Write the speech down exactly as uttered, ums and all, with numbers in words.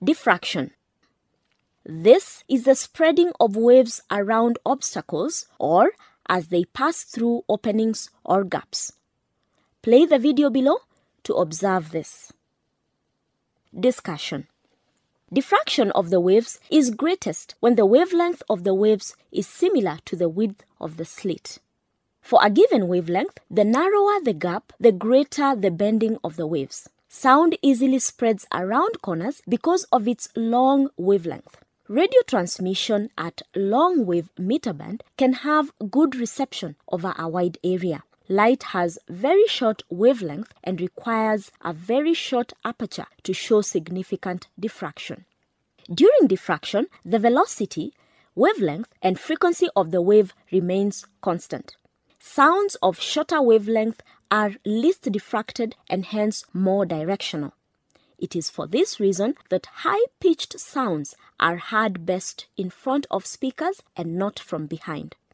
Diffraction. This is the spreading of waves around obstacles or as they pass through openings or gaps. Play the video below to observe this. Discussion. Diffraction of the waves is greatest when the wavelength of the waves is similar to the width of the slit. For a given wavelength, the narrower the gap, the greater the bending of the waves. Sound easily spreads around corners because of its long wavelength. Radio transmission at long wave meter band can have good reception over a wide area. Light has very short wavelength and requires a very short aperture to show significant diffraction. During diffraction, the velocity, wavelength, and frequency of the wave remains constant. Sounds of shorter wavelength are least diffracted and hence more directional. It is for this reason that high-pitched sounds are heard best in front of speakers and not from behind.